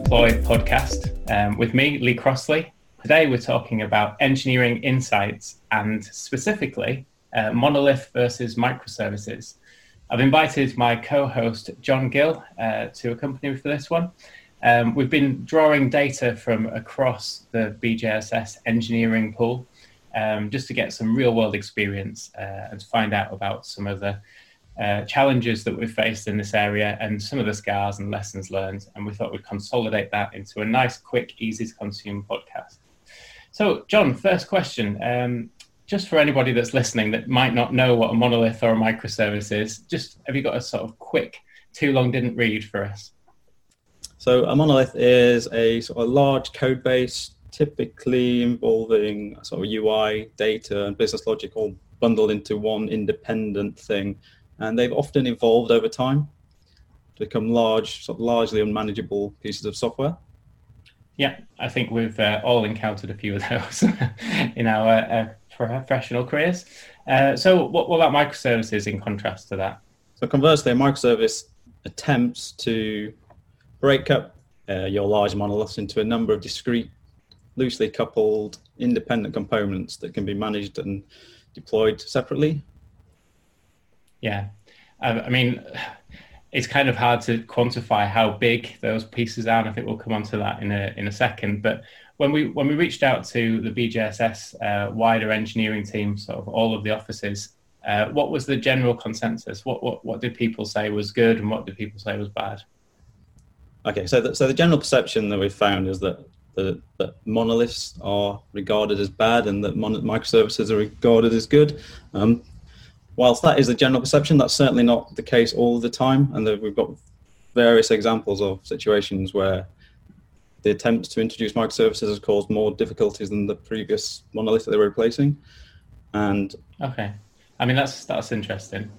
Deploy podcast with me, Lee Crossley. Today we're talking about engineering insights and specifically monolith versus microservices. I've invited my co-host John Gill to accompany me for this one. We've been drawing data from across the BJSS engineering pool just to get some real-world experience and to find out about some of the challenges that we've faced in this area and some of the scars and lessons learned. And we thought we'd consolidate that into a nice, quick, easy to consume podcast. So, John, first question, just for anybody that's listening that might not know what a monolith or a microservice is, just have you got a sort of quick, too long didn't read for us? So a monolith is a sort of large code base, typically involving sort of UI, data, and business logic all bundled into one independent thing. And they've often evolved over time to become large, sort of largely unmanageable pieces of software. Yeah, I think we've all encountered a few of those in our professional careers. So what about microservices in contrast to that? So conversely, a microservice attempts to break up your large monoliths into a number of discrete, loosely coupled, independent components that can be managed and deployed separately. Yeah, I mean, it's kind of hard to quantify how big those pieces are, and I think we'll come on to that in a second. But when we reached out to the BJSS wider engineering team, sort of all of the offices, what was the general consensus? What did people say was good, and what did people say was bad? Okay, so the general perception that we've found is that monoliths are regarded as bad and that microservices are regarded as good. Whilst that is the general perception, that's certainly not the case all the time. And we've got various examples of situations where the attempts to introduce microservices has caused more difficulties than the previous monolith that they were replacing. And okay, I mean that's interesting.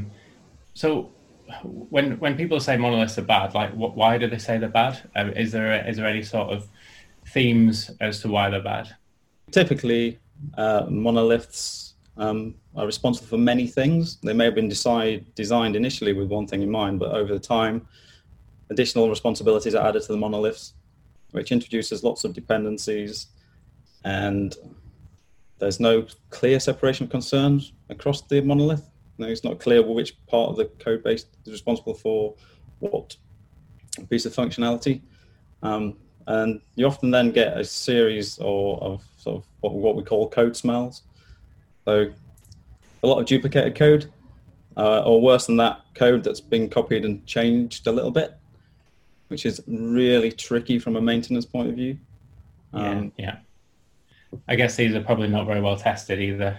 So when people say monoliths are bad, like why do they say they're bad? Is there any sort of themes as to why they're bad? Typically, monoliths are responsible for many things. They may have been designed initially with one thing in mind, but over the time, additional responsibilities are added to the monoliths, which introduces lots of dependencies, and there's no clear separation of concerns across the monolith. It's not clear which part of the code base is responsible for what piece of functionality. And you often then get a series of sort of what we call code smells. So a lot of duplicated code, or worse than that, code that's been copied and changed a little bit, which is really tricky from a maintenance point of view. Yeah. I guess these are probably not very well tested either.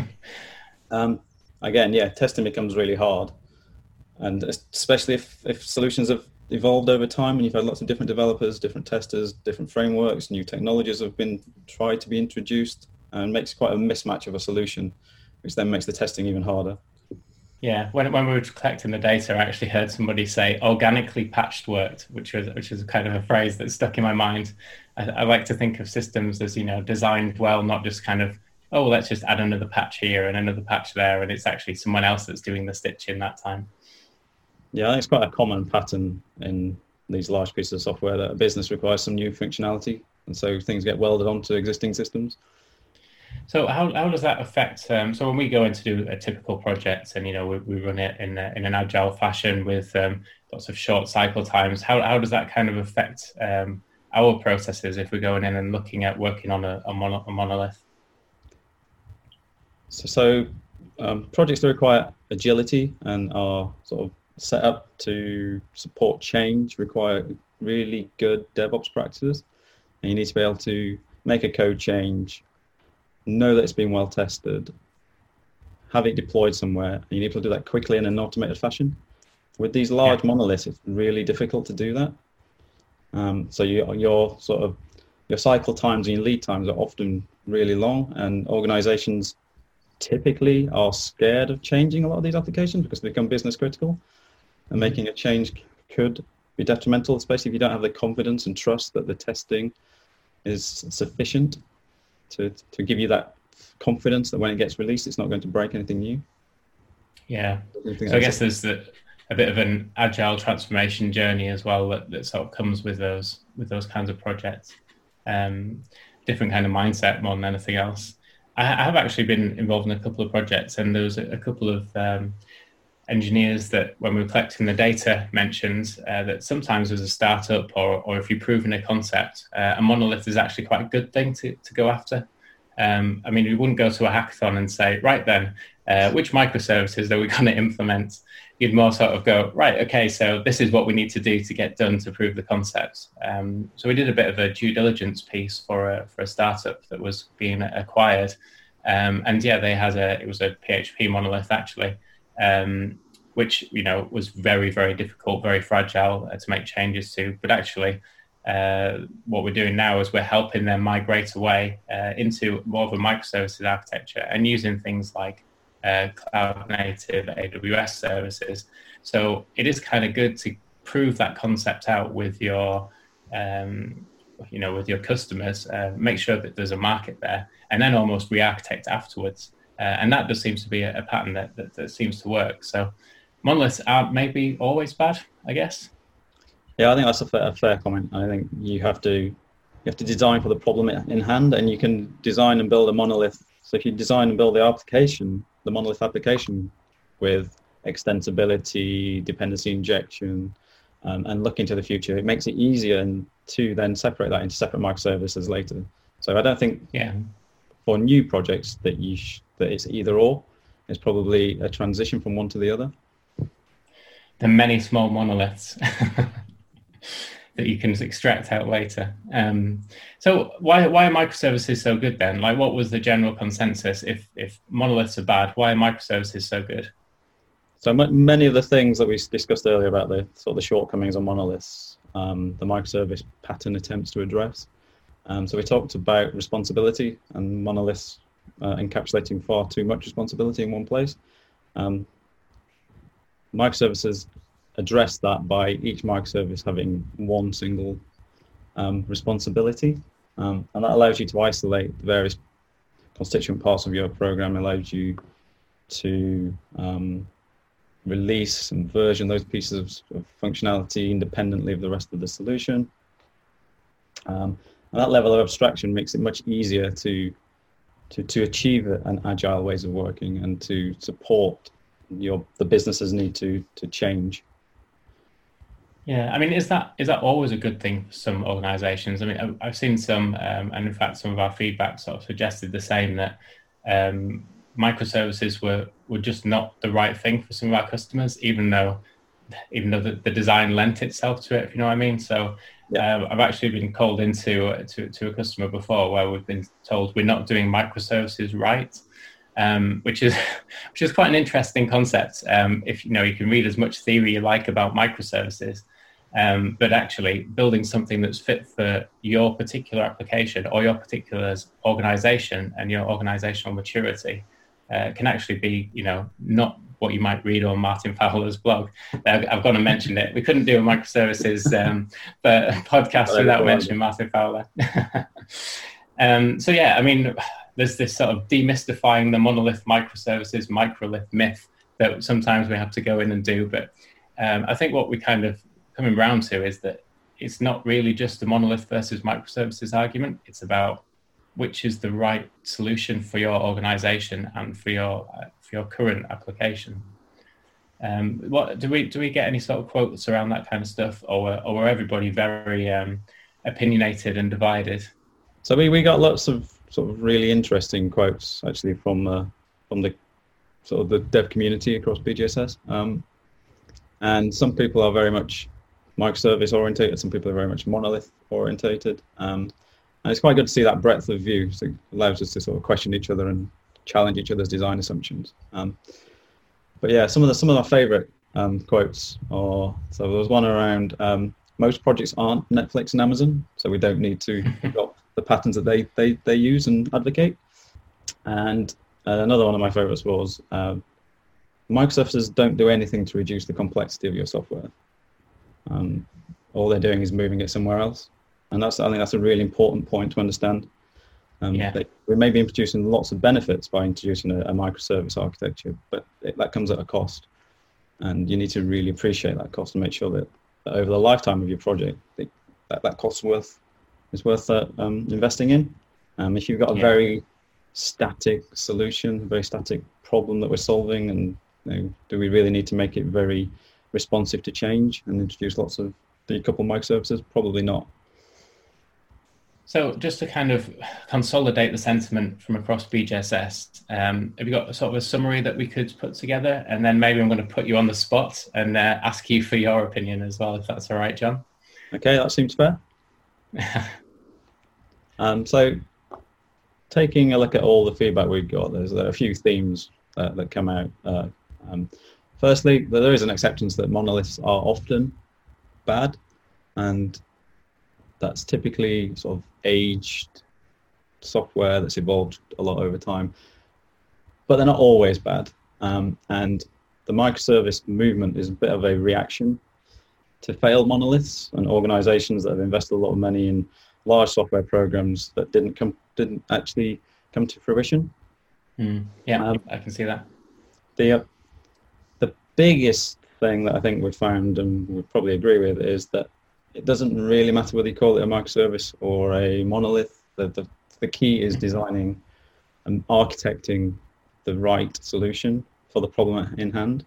Again, testing becomes really hard, and especially if solutions have evolved over time and you've had lots of different developers, different testers, different frameworks, new technologies have been tried to be introduced, and makes quite a mismatch of a solution, which then makes the testing even harder. Yeah, when we were collecting the data, I actually heard somebody say organically patched worked, which is kind of a phrase that stuck in my mind. I like to think of systems as, designed well, not just kind of, let's just add another patch here and another patch there, and it's actually someone else that's doing the stitching that time. Yeah, I think it's quite a common pattern in these large pieces of software that a business requires some new functionality, and so things get welded onto existing systems. So how does that affect? So when we go in to do a typical project, and we run it in an agile fashion with lots of short cycle times, how does that kind of affect our processes if we're going in and looking at working on a monolith? So projects that require agility and are sort of set up to support change require really good DevOps practices, and you need to be able to make a code change, know that it's been well tested, have it deployed somewhere, and you need to do that quickly in an automated fashion. With these large monoliths, it's really difficult to do that. So your cycle times and your lead times are often really long, and organizations typically are scared of changing a lot of these applications because they become business critical, and making a change could be detrimental, especially if you don't have the confidence and trust that the testing is sufficient to give you that confidence that when it gets released, it's not going to break anything new. Yeah. So I guess there's a bit of an agile transformation journey as well that sort of comes with those kinds of projects. Different kind of mindset more than anything else. I have actually been involved in a couple of projects, and there was a couple of engineers that, when we were collecting the data, mentioned that sometimes as a startup or if you've proven a concept, a monolith is actually quite a good thing to go after. I mean, we wouldn't go to a hackathon and say, right then, which microservices are we going to implement? You'd more sort of go, right, okay, so this is what we need to do to get done to prove the concept. So we did a bit of a due diligence piece for a startup that was being acquired. And yeah, it was a PHP monolith actually, which, you know, was very, very difficult, very fragile to make changes to. But actually, what we're doing now is we're helping them migrate away into more of a microservices architecture and using things like cloud native AWS services. So it is kind of good to prove that concept out with your, with your customers, make sure that there's a market there, and then almost re-architect afterwards. And that just seems to be a pattern that seems to work. So monoliths aren't maybe always bad, I guess. Yeah, I think that's a fair comment. I think you have to design for the problem in hand, and you can design and build a monolith. So if you design and build the monolith application with extensibility, dependency injection, and look into the future, it makes it easier to then separate that into separate microservices later. So I don't think for new projects that it's either or. It's probably a transition from one to the other. The many small monoliths that you can extract out later. So why are microservices so good then? Like, what was the general consensus? If monoliths are bad, why are microservices so good? So many of the things that we discussed earlier about the sort of the shortcomings of monoliths, the microservice pattern attempts to address. So we talked about responsibility and monoliths encapsulating far too much responsibility in one place. Microservices address that by each microservice having one single responsibility, and that allows you to isolate the various constituent parts of your program, allows you to release and version those pieces of functionality independently of the rest of the solution. And that level of abstraction makes it much easier to achieve an agile ways of working and to support the business's need to change. Yeah, I mean, is that always a good thing for some organizations? I mean, I've seen some, and in fact, some of our feedback sort of suggested the same, that microservices were just not the right thing for some of our customers, even though the design lent itself to it, if you know what I mean. So I've actually been called into a customer before where we've been told we're not doing microservices right, which is quite an interesting concept. If you can read as much theory you like about microservices, but actually building something that's fit for your particular application or your particular organization and your organizational maturity can actually be, not what you might read on Martin Fowler's blog. I've got to mention it. We couldn't do a microservices podcast without mentioning Martin Fowler. So yeah, I mean, there's this sort of demystifying the monolith microservices microlith myth that sometimes we have to go in and do. But I think what we kind of coming round to is that it's not really just a monolith versus microservices argument. It's about which is the right solution for your organization and for your current application. What do we get any sort of quotes around that kind of stuff, or were everybody very opinionated and divided? So we got lots of sort of really interesting quotes actually from the sort of the dev community across BGSS, and some people are very much microservice orientated, some people are very much monolith orientated, and it's quite good to see that breadth of view. So it allows us to sort of question each other and challenge each other's design assumptions. But yeah, some of my favorite quotes are, so there was one around most projects aren't Netflix and Amazon, so we don't need to adopt the patterns that they use and advocate. And another one of my favorites was microservices don't do anything to reduce the complexity of your software. All they're doing is moving it somewhere else. And I think that's a really important point to understand. We may be introducing lots of benefits by introducing a microservice architecture, but that comes at a cost. And you need to really appreciate that cost and make sure that over the lifetime of your project, that cost is worth investing in. If you've got a very static solution, a very static problem that we're solving, and do we really need to make it very responsive to change and introduce lots of decoupled microservices? Probably not. So just to kind of consolidate the sentiment from across BJSS, have you got sort of a summary that we could put together? And then maybe I'm going to put you on the spot and ask you for your opinion as well, if that's all right, John. Okay, that seems fair. So taking a look at all the feedback we've got, there are a few themes that come out. Firstly, there is an acceptance that monoliths are often bad, and that's typically sort of aged software that's evolved a lot over time, but they're not always bad. And the microservice movement is a bit of a reaction to failed monoliths and organizations that have invested a lot of money in large software programs that didn't actually come to fruition. I can see that. The biggest thing that I think we've found, and would probably agree with, is that it doesn't really matter whether you call it a microservice or a monolith. The key is designing and architecting the right solution for the problem in hand.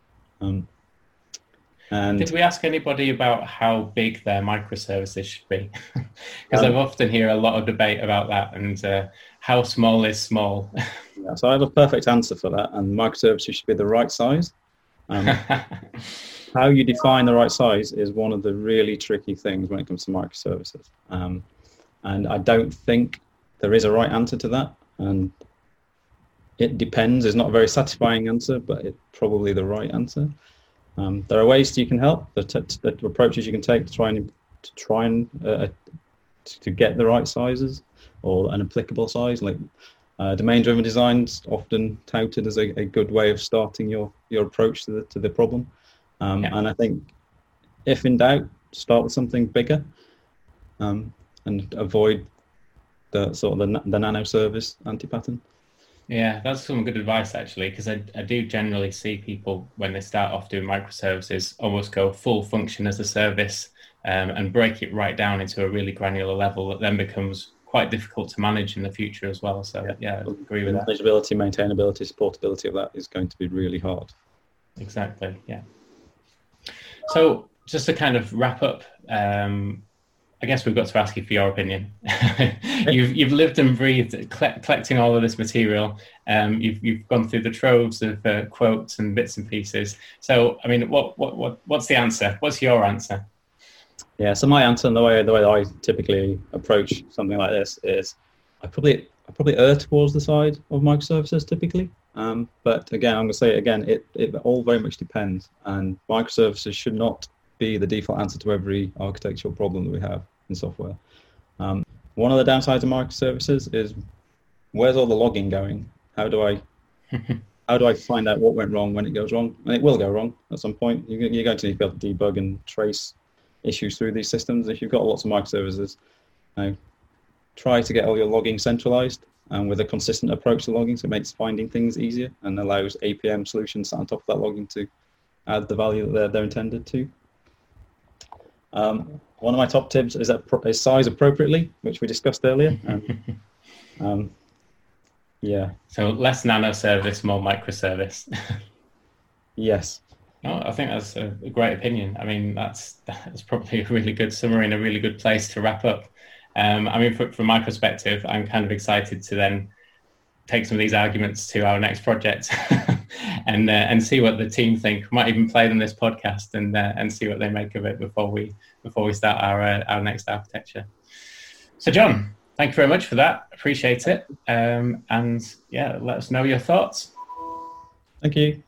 And did we ask anybody about how big their microservices should be? Because I often hear a lot of debate about that, and how small is small. Yeah, so I have a perfect answer for that, and microservices should be the right size. How you define the right size is one of the really tricky things when it comes to microservices. And I don't think there is a right answer to that. And it depends is not a very satisfying answer, but it's probably the right answer. There are ways you can help, the approaches you can take to get the right sizes or an applicable size. Like domain-driven design's often touted as a good way of starting your approach to the problem. And I think if in doubt, start with something bigger, and avoid the sort of the nano service anti-pattern. Yeah, that's some good advice actually, because I do generally see people when they start off doing microservices almost go full function as a service, and break it right down into a really granular level that then becomes quite difficult to manage in the future as well. So yeah, I agree with that. Manageability, maintainability, supportability of that is going to be really hard. Exactly, yeah. So just to kind of wrap up, I guess we've got to ask you for your opinion. You've lived and breathed collecting all of this material. You've gone through the troves of quotes and bits and pieces. So, I mean, what's the answer? What's your answer? Yeah. So my answer, and the way that I typically approach something like this is, I probably err towards the side of microservices typically. But again, I'm going to say it again. It all very much depends, and microservices should not be the default answer to every architectural problem that we have in software. One of the downsides of microservices is, where's all the logging going? How do I find out what went wrong when it goes wrong? And it will go wrong at some point. You're going to need to be able to debug and trace issues through these systems. If you've got lots of microservices, try to get all your logging centralized and with a consistent approach to logging, so it makes finding things easier and allows APM solutions on top of that logging to add the value that they're intended to. One of my top tips is size appropriately, which we discussed earlier. Yeah. So less nano service, more microservice. Yes. No, I think that's a great opinion. I mean, that's probably a really good summary and a really good place to wrap up. I mean, from my perspective, I'm kind of excited to then take some of these arguments to our next project and see what the team think. We might even play them this podcast and see what they make of it before we start our next architecture. So, John, thank you very much for that. Appreciate it. And yeah, let us know your thoughts. Thank you.